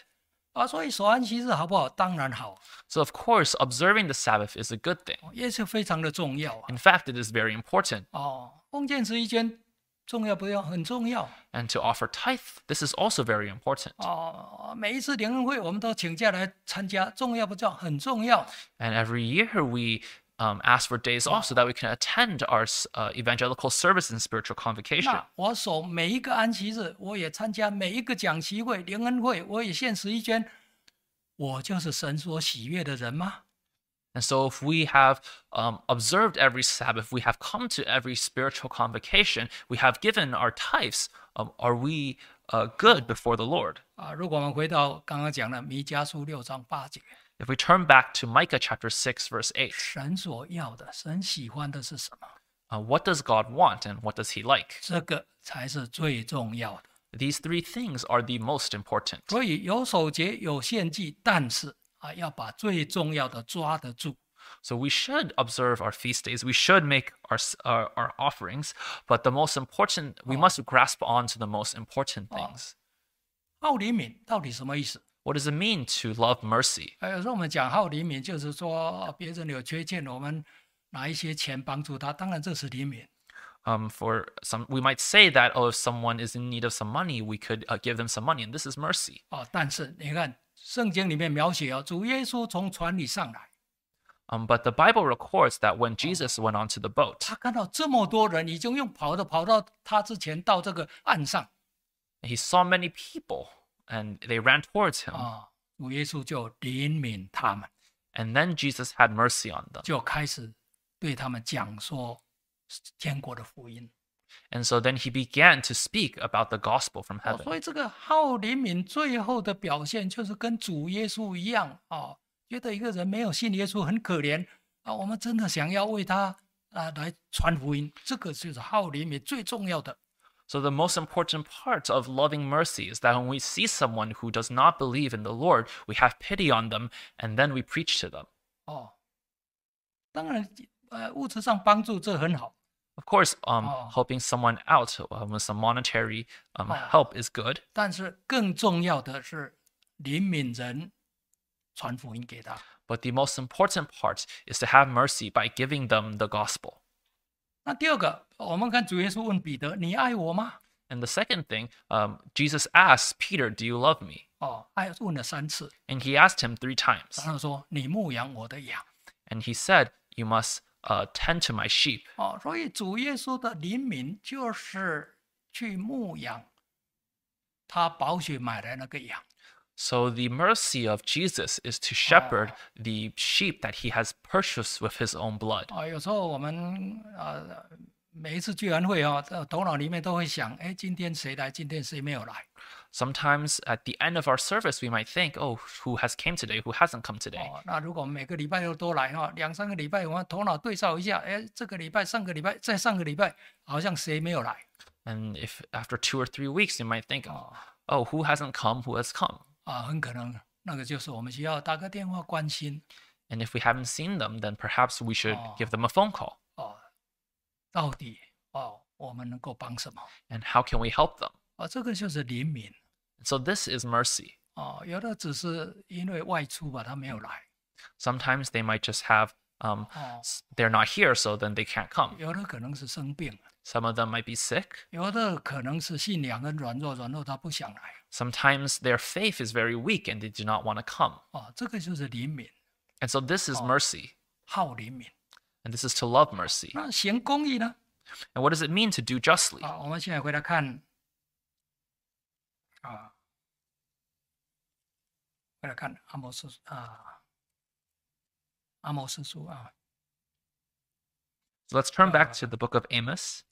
Speaker 1: 啊，所以守安息日好不好？当然好，
Speaker 2: So, of course, observing the Sabbath is a good thing.
Speaker 1: 也是非常的重要啊。
Speaker 2: In fact, it is very important.
Speaker 1: 哦，封建十一捐重要不要？很重要。
Speaker 2: And to offer tithe, this is also very important.
Speaker 1: 哦，每一次联恩会我们都请假来参加，重要不重要？很重要。
Speaker 2: And every year we um, ask for days off so that we can attend our uh, evangelical service and spiritual convocation.
Speaker 1: 那我守每一个安息日，我也参加每一个讲习会、联恩会，我也献十一捐，我就是神所喜悦的人吗？
Speaker 2: And so, if we have um, observed every Sabbath, we have come to every spiritual convocation, we have given our tithes, um, are we uh, good before the Lord?
Speaker 1: 啊，如果我们回到刚刚讲的弥迦书六章八节，
Speaker 2: If we turn back to Micah chapter six, verse eight,
Speaker 1: 神所要的、神喜欢的是什么？
Speaker 2: uh, what does God want and what does He like?
Speaker 1: 这个才是最重要的。
Speaker 2: These three things are the most important.
Speaker 1: 所以有守节、有献祭，但是啊，要把最重要的抓得住。
Speaker 2: So we should observe our feast days. We should make our, s- our, our offerings. But the most important, we must grasp on to the most important things.
Speaker 1: 好怜悯到底什么意思？
Speaker 2: What does it mean to love mercy?
Speaker 1: 呃，有时候我们讲好怜悯，就是说别人有缺欠，我们拿一些钱帮助他，当然这是怜悯。
Speaker 2: Um, for some, we might say that, oh, if someone is in need of some money, we could uh, give them some money, and this is mercy.
Speaker 1: 哦，但是你看圣经里面描写哦，主耶稣从船里上来，
Speaker 2: Um, but the Bible records that when Jesus went onto the boat,
Speaker 1: 他看到这么多人已经用跑的跑到他之前到这个岸上
Speaker 2: he saw many people, and they ran towards him.
Speaker 1: 啊，主耶稣就怜悯他们，
Speaker 2: And then Jesus had mercy on them.
Speaker 1: 就开始对他们讲说天国的福音。
Speaker 2: And so then he began to speak about the gospel from
Speaker 1: 哦，
Speaker 2: heaven.
Speaker 1: 所以这个好怜悯最后的表现就是跟主耶稣一样啊、哦，觉得一个人没有信耶稣很可怜啊，我们真的想要为他啊来传福音，这个就是好怜悯最重要的。
Speaker 2: So the most important part of loving mercy is that when we see someone who does not believe in the Lord, we have pity on them and then we preach to them.
Speaker 1: 哦，当然，呃，物质上帮助这很好，
Speaker 2: Of course, um,
Speaker 1: Oh.
Speaker 2: helping someone out uh, with some monetary um,
Speaker 1: Oh.
Speaker 2: help is good.
Speaker 1: 但是更重要的是怜悯人，传福音给他。
Speaker 2: But the most important part is to have mercy by giving them the gospel.
Speaker 1: 那第二个，我们看主耶稣问彼得：“你爱我吗
Speaker 2: And the second thing, um, Jesus asked Peter, "Do you love me?"
Speaker 1: 哦，爱问了三次，
Speaker 2: And he asked him three times.
Speaker 1: 然后说：“你牧养我的羊。”
Speaker 2: And he said, "You must uh, tend to my sheep."
Speaker 1: 哦，所以主耶稣的怜悯就是去牧养他宝血买来那个羊。
Speaker 2: So the mercy of Jesus is to shepherd the sheep that he has purchased with his own blood.
Speaker 1: 啊、有时候我们呃每一次聚完会啊、哦，头脑里面都会想：哎，今天谁来？今天谁没有来？
Speaker 2: Sometimes at the end of our service, we might think, "Oh, who has came today? Who hasn't come today?"
Speaker 1: 哦，那如果我们每个礼拜都都来哈、两三个礼拜，我们头脑对照一下，哎，这个礼拜、上个礼拜、再上个礼拜，好像谁没有来
Speaker 2: And if after two or three weeks, you might think,
Speaker 1: 哦
Speaker 2: "Oh, who hasn't come? Who has come?"
Speaker 1: 啊，很可能那个就是我们需要打个电话关心
Speaker 2: And if we haven't seen them, then perhaps we should
Speaker 1: Oh.
Speaker 2: give them a phone call.
Speaker 1: 哦，到底哦我们能够帮什么？
Speaker 2: And how can we help them?
Speaker 1: 哦，这个就是怜悯
Speaker 2: So this is mercy.
Speaker 1: 哦，有的只是因为外出吧，他没有来
Speaker 2: Sometimes they might just have, um,
Speaker 1: 哦，
Speaker 2: s- they're not here, so then they can't come.
Speaker 1: 有的可能是生病，
Speaker 2: Some of them might be sick.
Speaker 1: 有的可能是信仰很软弱，软弱他不想来
Speaker 2: Sometimes their faith is very weak and they do not want to come.
Speaker 1: 哦，这个就是怜悯，
Speaker 2: And so this is mercy.
Speaker 1: 好怜悯。
Speaker 2: And this is to love mercy.
Speaker 1: 那行公义呢？
Speaker 2: And what does it mean to do justly?
Speaker 1: 啊，我们现在回来看啊，回来看阿摩斯啊，阿摩斯书啊，
Speaker 2: So let's turn back to the book of Amos.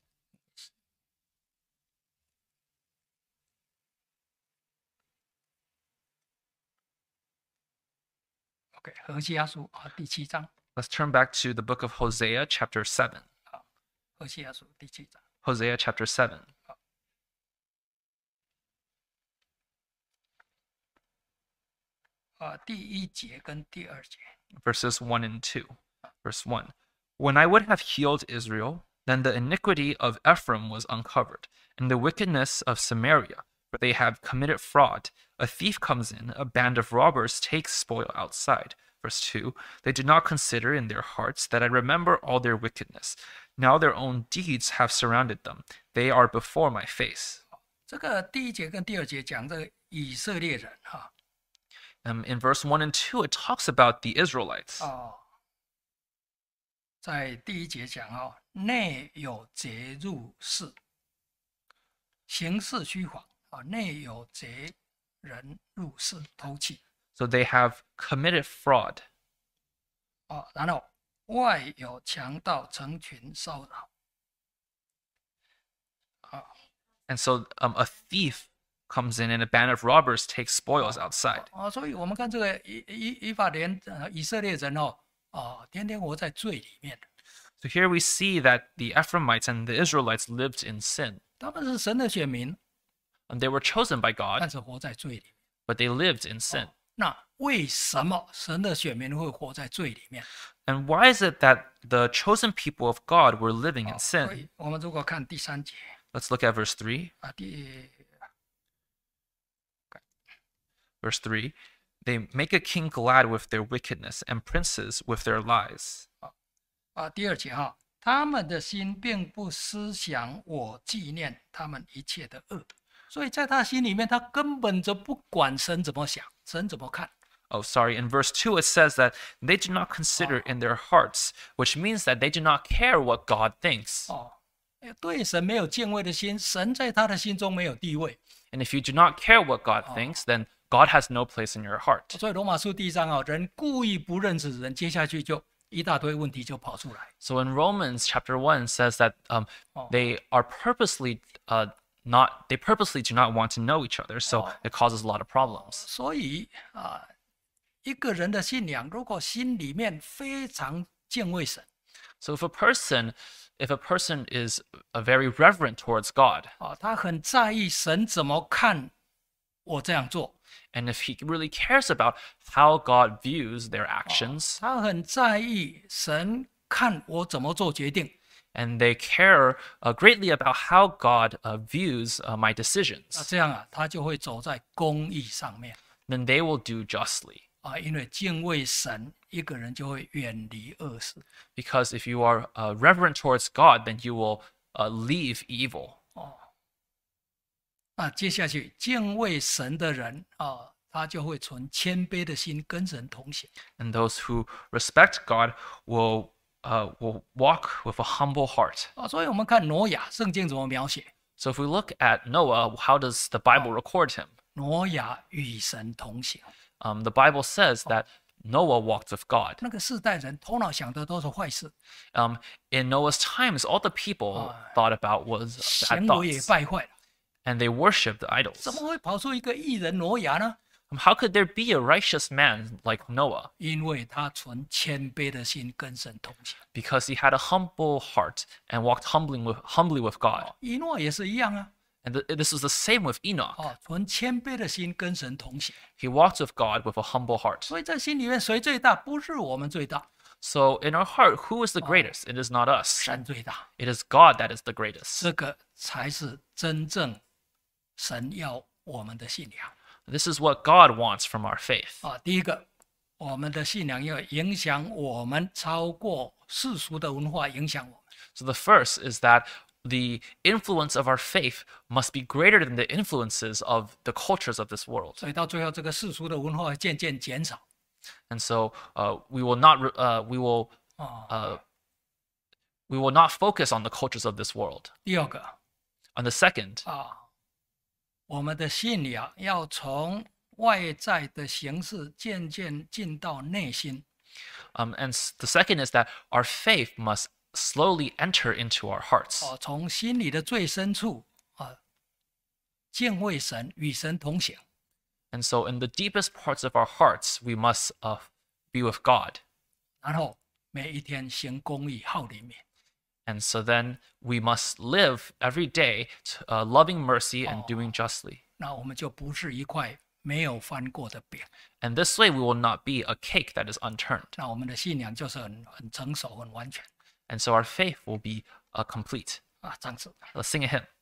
Speaker 1: OK，何西阿书啊，第七章，
Speaker 2: Let's turn back to the book of Hosea, chapter seven.
Speaker 1: 何西阿书第七章
Speaker 2: Hosea, chapter seven.
Speaker 1: 啊，第一节跟第二节
Speaker 2: Verses one and two. Verse one. When I would have healed Israel, then the iniquity of Ephraim was uncovered, and the wickedness of Samaria, for they have committed fraud. A thief comes in, a band of robbers takes spoil outside. Verse two, they do not consider in their hearts that I remember all their wickedness. Now their own deeds have surrounded them. They are before my face.
Speaker 1: 这个第一节跟第二节讲这个以色列人哈，
Speaker 2: Um, in verse one and two, it talks about the Israelites.
Speaker 1: 哦，在第一节讲哦，内有贼入室，行事虚谎啊，内有贼人入室偷窃
Speaker 2: So they have committed fraud.
Speaker 1: 啊，然后外有强盗成群骚扰
Speaker 2: And so um, a thief comes in and a band of robbers takes spoils outside.
Speaker 1: 啊，所以我们看这个以以以法莲呃以色列人哦，啊，天天活在罪里面，
Speaker 2: So here we see that the Ephraimites and the Israelites lived in sin.
Speaker 1: 他们是神的选民，
Speaker 2: And they were chosen by
Speaker 1: 但
Speaker 2: God,
Speaker 1: 是活在罪里面。
Speaker 2: but they lived in sin.
Speaker 1: 那为什么神的选民会活在罪里面？
Speaker 2: And why is it that the chosen people of God were living in
Speaker 1: 所
Speaker 2: sin?
Speaker 1: 以我们如果看第三节
Speaker 2: Let's look at verse three.
Speaker 1: 啊，第
Speaker 2: Verse three. They make a king glad with their wickedness and princes with their lies.
Speaker 1: 啊第二节哈，他们的心并不思想我纪念他们一切的恶，所以在他心里面，他根本就不管神怎么想，神怎么看。
Speaker 2: Oh, sorry. In verse two, it says that they do not consider in their hearts, which means that they do not care what God thinks.
Speaker 1: 哦，对神没有敬畏的心，神在他的心中没有地位。
Speaker 2: And if you do not care what God thinks, then God has no place in your heart.
Speaker 1: 所以罗马书第一章啊，人故意不认识人，接下去就一大堆问题就跑出来。
Speaker 2: So in Romans chapter one says that um,
Speaker 1: Oh.
Speaker 2: they are purposely uh, not, they purposely do not want to know each other. So
Speaker 1: Oh.
Speaker 2: it causes a lot of problems.
Speaker 1: 所以啊，一个人的信仰，如果心里面非常敬畏神
Speaker 2: So if a person, if a person is uh, very reverent towards God,
Speaker 1: 啊，他很在意神怎么看我这样做，
Speaker 2: and if he really cares about how God views their actions,
Speaker 1: 他很在意神看我怎么做决定，
Speaker 2: and they care uh, greatly about how God uh, views uh, my
Speaker 1: 那
Speaker 2: decisions,
Speaker 1: 这样啊，他就会走在公义上面
Speaker 2: then they will do justly.
Speaker 1: 啊，因为敬畏神，一个人就会远离恶事。
Speaker 2: Because if you are uh, reverent towards God, then you will uh, leave evil.
Speaker 1: 那接下去敬畏神的人啊，他就会存谦卑的心跟神同行。
Speaker 2: And those who respect God will uh, will walk with a humble heart.
Speaker 1: 啊，所以我们看挪亚，圣经怎么描写？
Speaker 2: So if we look at Noah, how does the Bible record him?
Speaker 1: 挪亚与神同行。
Speaker 2: Um, the Bible says that Noah walked with God.
Speaker 1: 那个世代人头脑想的都是坏事，
Speaker 2: Um, in Noah's times, all the people thought about was bad
Speaker 1: 行为也
Speaker 2: thoughts,
Speaker 1: 败坏了，
Speaker 2: and they worshipped
Speaker 1: 怎
Speaker 2: idols.
Speaker 1: 么会跑出一个艺人挪亚呢？
Speaker 2: Um, How could there be a righteous man like Noah?
Speaker 1: 因为他存谦卑的心跟神同行。
Speaker 2: Because he had a humble heart and walked humbly with, humbly with God.
Speaker 1: 以诺也是一样啊，
Speaker 2: And th- this was the same with Enoch.
Speaker 1: 哦，存谦卑的心跟神同行。
Speaker 2: He walked with God with a humble heart.
Speaker 1: 所以在心里面谁最大？不是我们最大，
Speaker 2: So in our heart, who is the greatest? It is not us.
Speaker 1: 神最大。
Speaker 2: It is God that is the greatest.
Speaker 1: 这个才是真正神要我们的信仰
Speaker 2: This is what God wants from our faith.
Speaker 1: 啊。第一个，我们的信仰要影响我们，超过世俗的文化影响我们。
Speaker 2: So the first is that the influence of our faith must be greater than the influences of the cultures of this world.
Speaker 1: 所以到最后，这个世俗的文化会渐渐减少
Speaker 2: And so uh, we will not re- uh, we will
Speaker 1: 啊。
Speaker 2: uh, we will not focus on the cultures of this world.
Speaker 1: 第二个
Speaker 2: On the second,
Speaker 1: 啊，我们的信仰要从外在的形式渐渐进到内心
Speaker 2: um, and s- the second is that our faith must slowly enter into our hearts.
Speaker 1: 哦，从心里的最深处啊，敬畏神，与神同行。
Speaker 2: And so in the deepest parts of our hearts, we must uh, be with God.
Speaker 1: 然后每一天行公义，好怜悯。
Speaker 2: And so then we must live every day to, uh, loving mercy and doing justly.
Speaker 1: 那我们就不是一块没有翻过的饼。
Speaker 2: And this way, we will not be a cake that is unturned.
Speaker 1: 那我们的信仰就是很很成熟、很完全
Speaker 2: And so our faith will be uh, complete.
Speaker 1: 啊，这样子。
Speaker 2: Let's sing a hymn.